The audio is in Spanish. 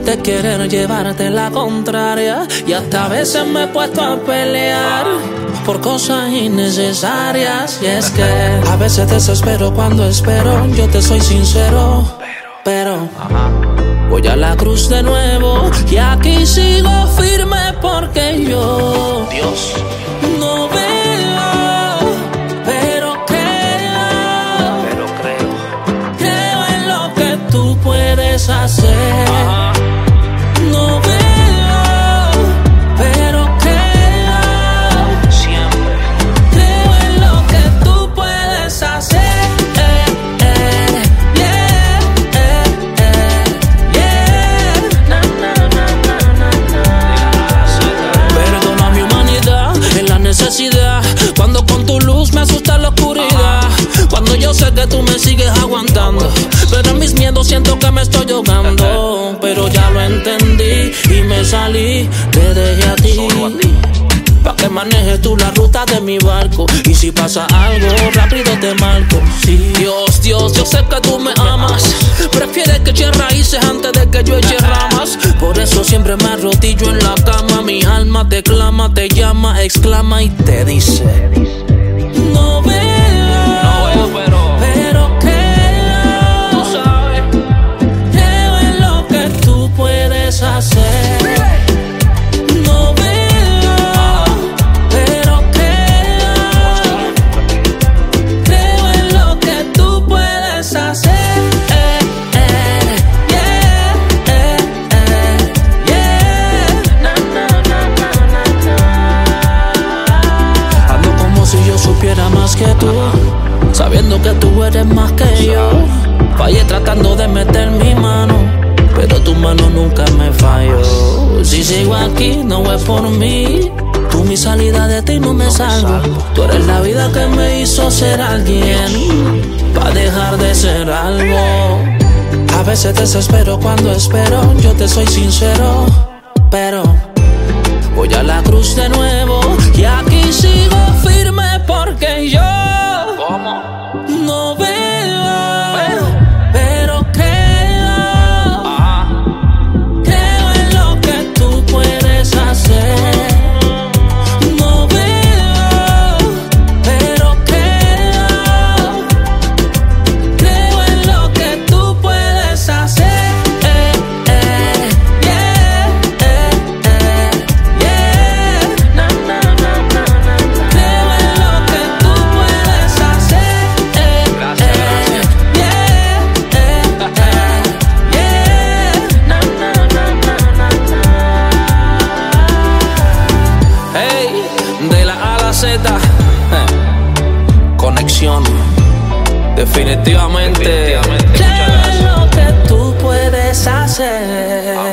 de querer llevarte la contraria. Y hasta a veces me he puesto a pelear por cosas innecesarias. Y es que a veces desespero cuando espero. Yo te soy sincero, pero voy a la cruz de nuevo. Y aquí sigo firme porque yo, Dios, no veo, pero creo. Creo en lo que tú puedes hacer. No veo, pero creo. Siempre. Creo en lo que tú puedes hacer. Perdona mi humanidad en la necesidad, cuando con tu luz me asusta la oscuridad. Cuando yo sé que tú me sigues aguantando, pero en mis miedos siento que me estoy ahogando. Pero ya lo entendí y me salí, te dejé a ti, pa' que manejes tú la ruta de mi barco. Y si pasa algo, rápido te marco. Sí. Dios, yo sé que tú me amas. Prefieres que eche raíces antes de que yo eche ramas. Por eso siempre me arrodillo en la cama. Mi alma te clama, te llama, exclama y te dice: no veo, pero creo. Tú sabes. Creo en lo que tú puedes hacer. No veo, pero creo. Creo en lo que tú puedes hacer. Ando como si yo supiera más que tú, sabiendo que tú eres más que yo. Fallé tratando de meter mi mano, pero tu mano nunca me falló. Si sigo aquí no es por mí, tú mi salida de ti no me salvo. Tú eres la vida que me hizo ser alguien, pa' dejar de ser algo. A veces desespero cuando espero, yo te soy sincero, pero voy a la cruz de nuevo. Y aquí sigo firme porque yo no veo, pero creo. Creo en lo que tú puedes hacer. No veo, pero creo. Creo en lo que tú puedes hacer. Conexión, definitivamente. Creo en lo que tú puedes hacer.